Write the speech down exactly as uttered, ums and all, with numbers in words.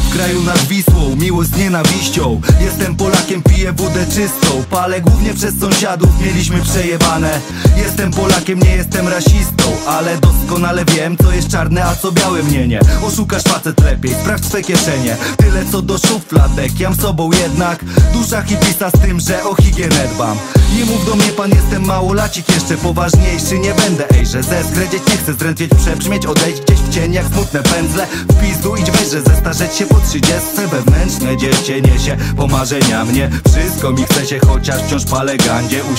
W kraju nad Wisłą, miłość z nienawiścią. Jestem Polakiem, piję wódę czystą. Palę głównie przez sąsiadów, mieliśmy przejebane. Jestem Polakiem, nie jestem rasistą, ale doskonale wiem, co jest czarne, a co białe mnienie. Oszukasz facet lepiej, sprawdź swe kieszenie. Tyle co do szufladek, jam sobą jednak. Dusza hipista z tym, że o higienę dbam. Nie mów do mnie pan, jestem małolacik, jeszcze poważniejszy nie będę. Ej, że zeskręcić nie chcę, zdrętwieć, przebrzmieć, odejść gdzieś w cień jak smutne pędzle. W pizdu idź weź, że zestarzeć się po trzydziestce. Wewnętrzne dziecię niesie pomarzenia mnie. Wszystko mi chce się, chociaż wciąż palę gandzie.